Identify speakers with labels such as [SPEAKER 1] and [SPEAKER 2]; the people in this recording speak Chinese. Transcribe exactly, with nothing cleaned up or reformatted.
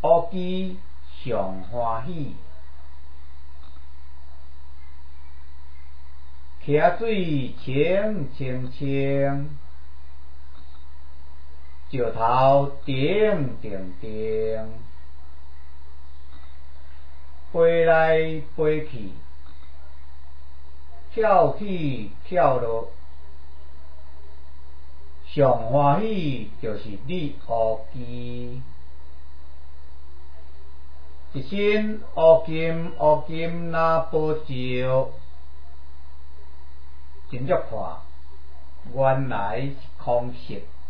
[SPEAKER 1] 乌鸡上欢喜，溪水清清清，石头叮叮叮，飞来飞去，跳起跳落，上欢喜就是你乌鸡。一身乌金乌金若保照，真足看，原来是空色。